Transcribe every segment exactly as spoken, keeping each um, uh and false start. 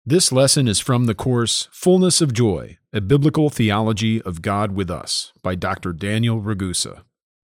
This lesson is from the course Fullness of Joy, A Biblical Theology of God with Us by Doctor Daniel Ragusa.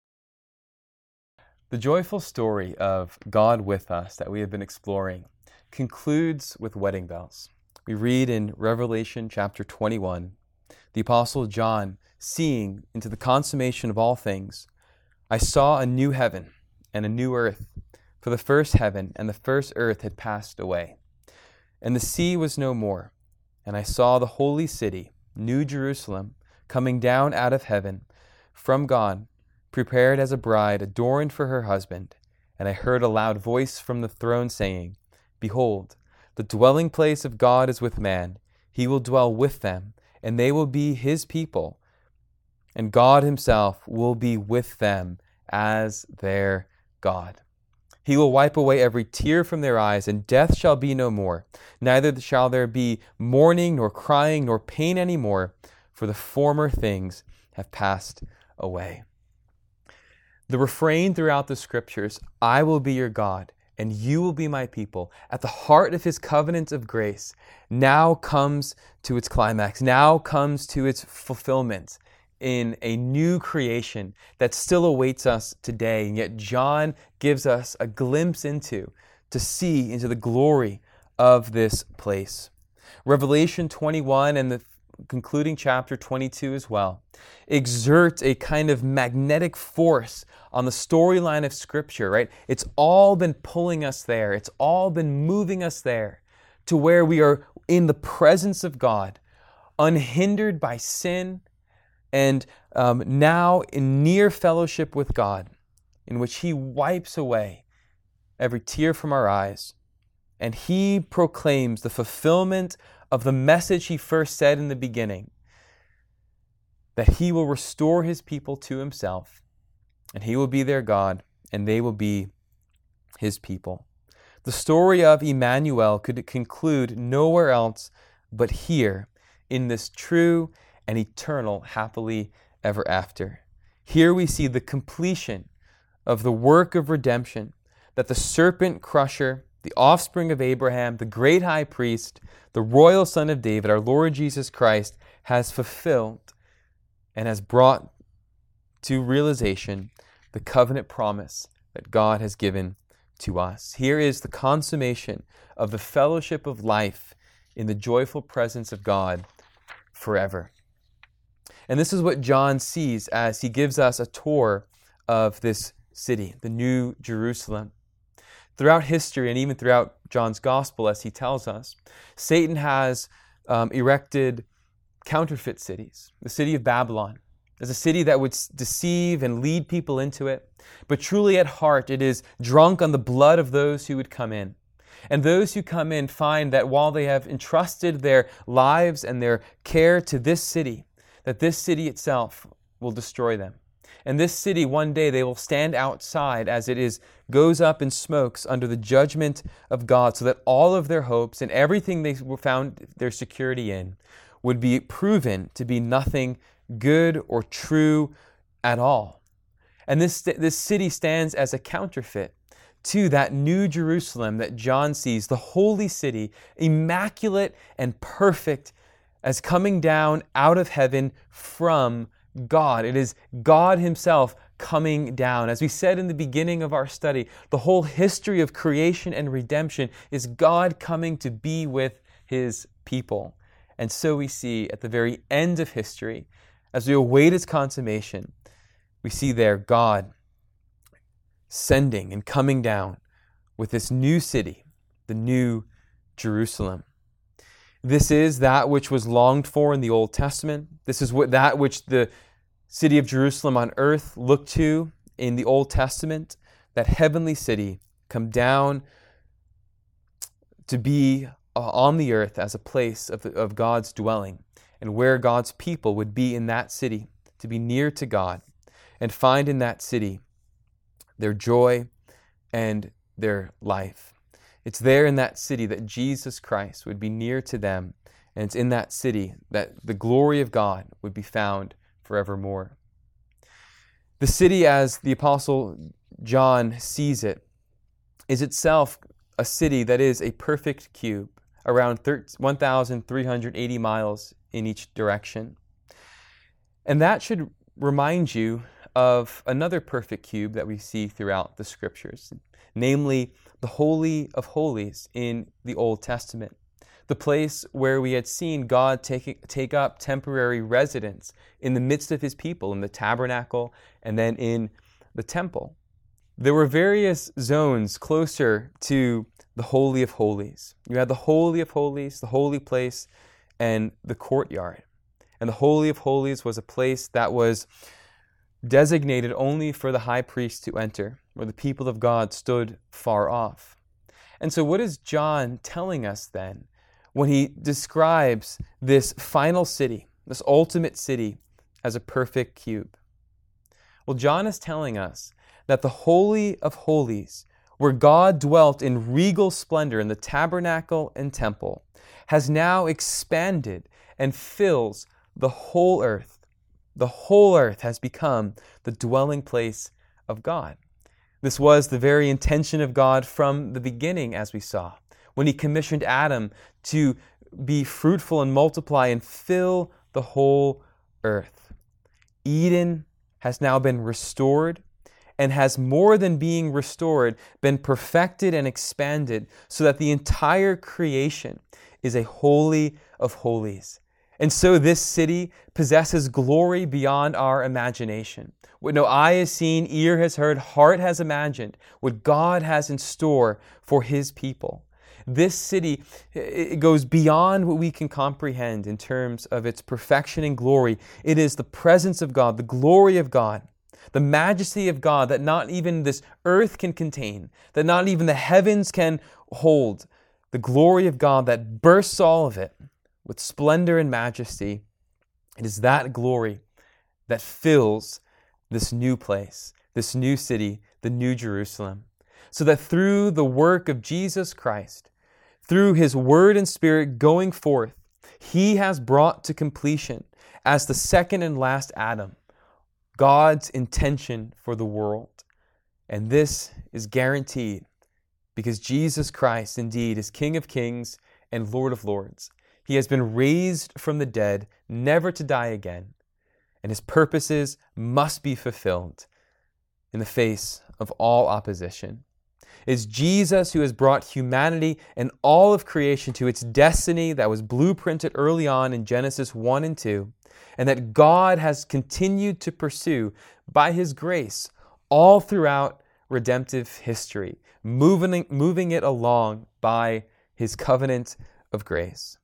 The joyful story of God with us that we have been exploring concludes with wedding bells. We read in Revelation chapter twenty-one, the Apostle John, seeing into the consummation of all things, I saw a new heaven and a new earth, for the first heaven and the first earth had passed away. And the sea was no more. And I saw the holy city, New Jerusalem, coming down out of heaven from God, prepared as a bride adorned for her husband. And I heard a loud voice from the throne saying, Behold, the dwelling place of God is with man. He will dwell with them, and they will be his people. And God himself will be with them as their God. He will wipe away every tear from their eyes, and death shall be no more. Neither shall there be mourning, nor crying, nor pain any more, for the former things have passed away. The refrain throughout the Scriptures, I will be your God, and you will be my people, at the heart of his covenant of grace, now comes to its climax, now comes to its fulfillment in a new creation that still awaits us today. And yet John gives us a glimpse into, to see into the glory of this place. Revelation twenty-one and the concluding chapter twenty-two as well exert a kind of magnetic force on the storyline of Scripture, right? It's all been pulling us there. It's all been moving us there to where we are in the presence of God, unhindered by sin, and um, now in near fellowship with God, in which he wipes away every tear from our eyes, and he proclaims the fulfillment of the message he first said in the beginning, that he will restore his people to himself, and he will be their God, and they will be his people. The story of Emmanuel could conclude nowhere else but here, in this true and eternal happily ever after. Here we see the completion of the work of redemption that the serpent crusher, the offspring of Abraham, the great high priest, the royal son of David, our Lord Jesus Christ, has fulfilled and has brought to realization the covenant promise that God has given to us. Here is the consummation of the fellowship of life in the joyful presence of God forever. And this is what John sees as he gives us a tour of this city, the New Jerusalem. Throughout history and even throughout John's Gospel, as he tells us, Satan has um, erected counterfeit cities. The city of Babylon is a city that would deceive and lead people into it, but truly at heart it is drunk on the blood of those who would come in. And those who come in find that while they have entrusted their lives and their care to this city, that this city itself will destroy them. And this city, one day, they will stand outside as it is goes up in smokes under the judgment of God, so that all of their hopes and everything they found their security in would be proven to be nothing good or true at all. And this, this city stands as a counterfeit to that New Jerusalem that John sees, the holy city, immaculate and perfect, as coming down out of heaven from God. It is God himself coming down. As we said in the beginning of our study, the whole history of creation and redemption is God coming to be with his people. And so we see at the very end of history, as we await its consummation, we see there God sending and coming down with this new city, the New Jerusalem. This is that which was longed for in the Old Testament. This is what that which the city of Jerusalem on earth looked to in the Old Testament, that heavenly city come down to be on the earth as a place of, the, of God's dwelling, and where God's people would be in that city, to be near to God, and find in that city their joy and their life. It's there in that city that Jesus Christ would be near to them, and it's in that city that the glory of God would be found forevermore. The city, as the Apostle John sees it, is itself a city that is a perfect cube, around one thousand three hundred eighty miles in each direction. And that should remind you of another perfect cube that we see throughout the Scriptures, namely the Holy of Holies in the Old Testament, the place where we had seen God take, take up temporary residence in the midst of His people, in the tabernacle and then in the temple. There were various zones closer to the Holy of Holies. You had the Holy of Holies, the holy place, and the courtyard. And the Holy of Holies was a place that was designated only for the high priest to enter, where the people of God stood far off. And so what is John telling us then when he describes this final city, this ultimate city, as a perfect cube? Well, John is telling us that the Holy of Holies, where God dwelt in regal splendor in the tabernacle and temple, has now expanded and fills the whole earth. The whole earth has become the dwelling place of God. This was the very intention of God from the beginning, as we saw, when He commissioned Adam to be fruitful and multiply and fill the whole earth. Eden has now been restored, and has, more than being restored, been perfected and expanded so that the entire creation is a holy of holies. And so this city possesses glory beyond our imagination. What no eye has seen, ear has heard, heart has imagined, what God has in store for His people. This city, it goes beyond what we can comprehend in terms of its perfection and glory. It is the presence of God, the glory of God, the majesty of God that not even this earth can contain, that not even the heavens can hold, the glory of God that bursts all of it with splendor and majesty. It is that glory that fills this new place, this new city, the New Jerusalem, so that through the work of Jesus Christ, through His Word and Spirit going forth, He has brought to completion, as the second and last Adam, God's intention for the world. And this is guaranteed because Jesus Christ indeed is King of Kings and Lord of Lords. He has been raised from the dead, never to die again, and His purposes must be fulfilled in the face of all opposition. It is Jesus who has brought humanity and all of creation to its destiny that was blueprinted early on in Genesis one and two, and that God has continued to pursue by His grace all throughout redemptive history, moving, moving it along by His covenant of grace.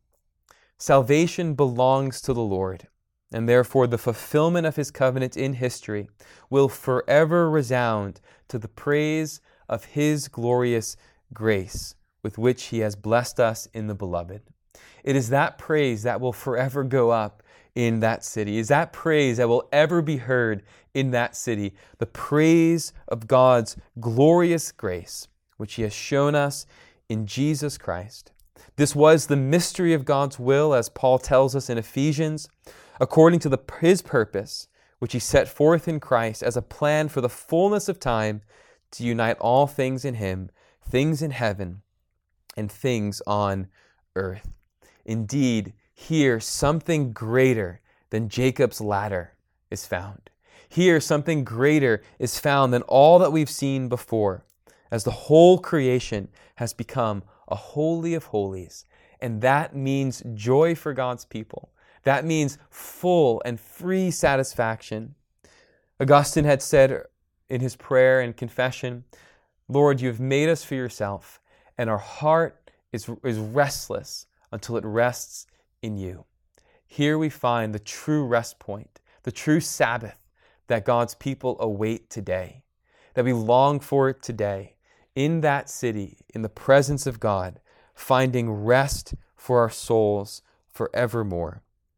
Salvation belongs to the Lord, and therefore the fulfillment of His covenant in history will forever resound to the praise of His glorious grace with which He has blessed us in the Beloved. It is that praise that will forever go up in that city. It is that praise that will ever be heard in that city. The praise of God's glorious grace, which He has shown us in Jesus Christ. This was the mystery of God's will, as Paul tells us in Ephesians, according to the, His purpose, which He set forth in Christ as a plan for the fullness of time to unite all things in Him, things in heaven and things on earth. Indeed, here something greater than Jacob's ladder is found. Here something greater is found than all that we've seen before, as the whole creation has become a holy of holies. And that means joy for God's people. That means full and free satisfaction. Augustine had said in his prayer and confession, Lord, you have made us for yourself, and our heart is, is restless until it rests in you. Here we find the true rest point, the true Sabbath that God's people await today, that we long for it today, in that city, in the presence of God, finding rest for our souls forevermore.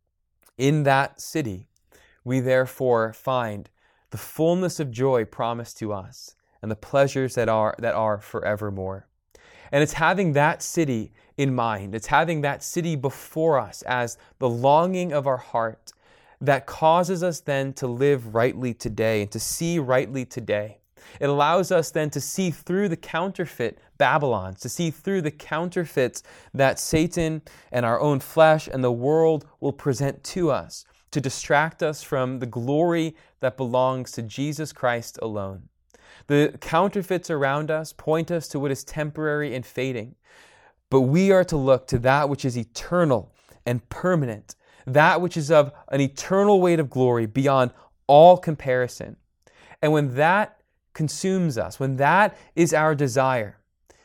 In that city, we therefore find the fullness of joy promised to us and the pleasures that are, that are forevermore. And it's having that city in mind, it's having that city before us as the longing of our heart that causes us then to live rightly today and to see rightly today. It allows us then to see through the counterfeit Babylons, to see through the counterfeits that Satan and our own flesh and the world will present to us, to distract us from the glory that belongs to Jesus Christ alone. The counterfeits around us point us to what is temporary and fading, but we are to look to that which is eternal and permanent, that which is of an eternal weight of glory beyond all comparison. And when that consumes us, when that is our desire,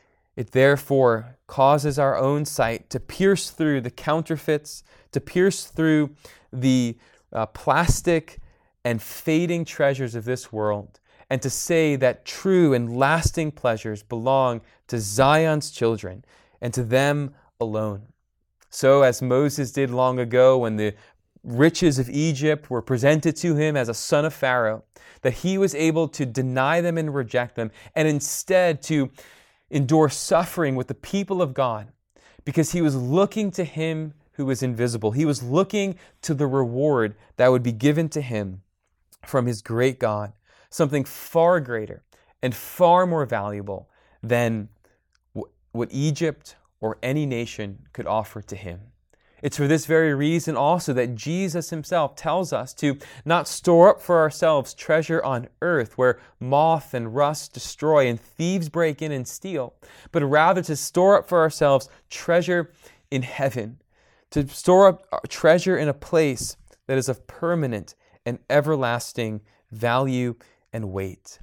it therefore causes our own sight to pierce through the counterfeits, to pierce through the uh, plastic and fading treasures of this world, and to say that true and lasting pleasures belong to Zion's children and to them alone. So as Moses did long ago when the riches of Egypt were presented to him as a son of Pharaoh, that he was able to deny them and reject them, and instead to endure suffering with the people of God, because he was looking to him who was invisible. He was looking to the reward that would be given to him from his great God, something far greater and far more valuable than what Egypt or any nation could offer to him. It's for this very reason also that Jesus himself tells us to not store up for ourselves treasure on earth where moth and rust destroy and thieves break in and steal, but rather to store up for ourselves treasure in heaven, to store up treasure in a place that is of permanent and everlasting value and weight.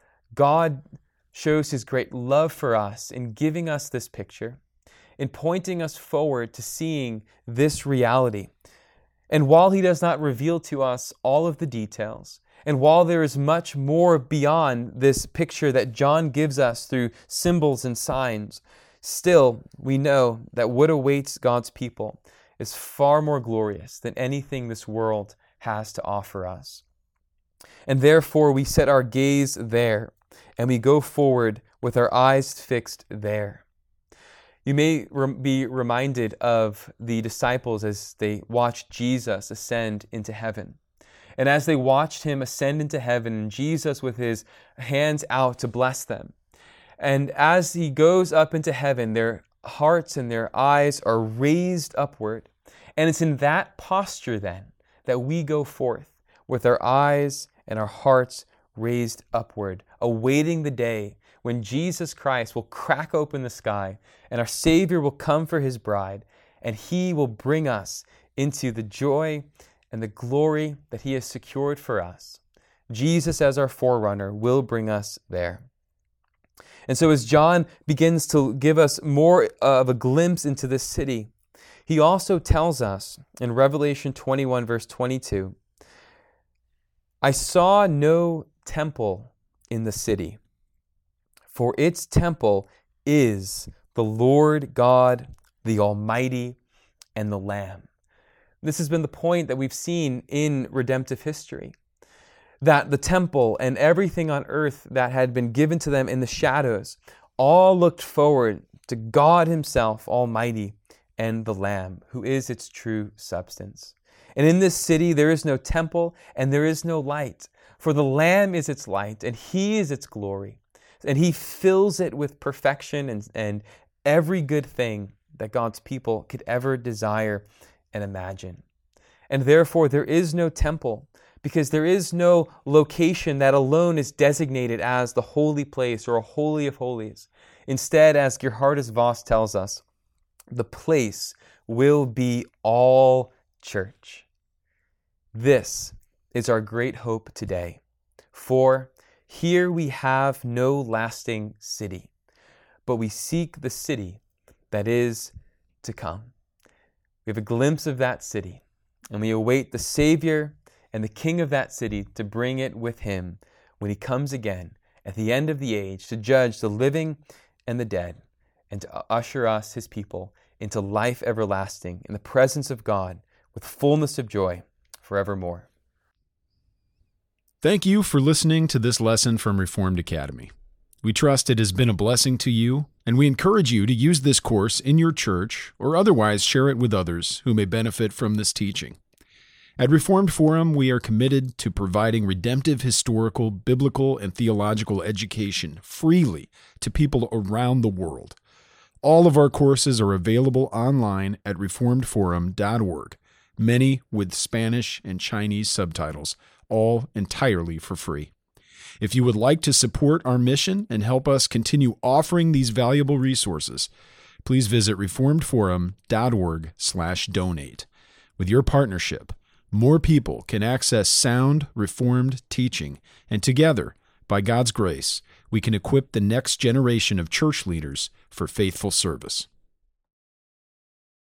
God shows his great love for us in giving us this picture, in pointing us forward to seeing this reality. And while he does not reveal to us all of the details, and while there is much more beyond this picture that John gives us through symbols and signs, still we know that what awaits God's people is far more glorious than anything this world has to offer us. And therefore we set our gaze there, and we go forward with our eyes fixed there. You may be reminded of the disciples as they watched Jesus ascend into heaven. And as they watched him ascend into heaven, and Jesus with his hands out to bless them, and as he goes up into heaven, their hearts and their eyes are raised upward. And it's in that posture then that we go forth with our eyes and our hearts raised upward, awaiting the day when Jesus Christ will crack open the sky and our Savior will come for his bride, and he will bring us into the joy and the glory that he has secured for us. Jesus, as our forerunner, will bring us there. And so as John begins to give us more of a glimpse into this city, he also tells us in Revelation twenty-one, verse twenty-two, I saw no temple in the city, for its temple is the Lord God, the Almighty, and the Lamb. This has been the point that we've seen in redemptive history, that the temple and everything on earth that had been given to them in the shadows all looked forward to God himself, Almighty, and the Lamb, who is its true substance. And in this city there is no temple and there is no light, for the Lamb is its light and he is its glory. And he fills it with perfection and, and every good thing that God's people could ever desire and imagine. And therefore there is no temple, because there is no location that alone is designated as the holy place or a holy of holies. Instead, as Gerhardus Voss tells us, the place will be all church. This is our great hope today, for here we have no lasting city, but we seek the city that is to come. We have a glimpse of that city, and we await the Savior and the King of that city to bring it with him when he comes again at the end of the age to judge the living and the dead and to usher us, his people, into life everlasting in the presence of God with fullness of joy forevermore. Thank you for listening to this lesson from Reformed Academy. We trust it has been a blessing to you, and we encourage you to use this course in your church or otherwise share it with others who may benefit from this teaching. At Reformed Forum, we are committed to providing redemptive, historical, biblical, and theological education freely to people around the world. All of our courses are available online at reformed forum dot org, many with Spanish and Chinese subtitles, all entirely for free. If you would like to support our mission and help us continue offering these valuable resources, please visit reformed forum dot org slash donate. With your partnership, more people can access sound, Reformed teaching, and together, by God's grace, we can equip the next generation of church leaders for faithful service.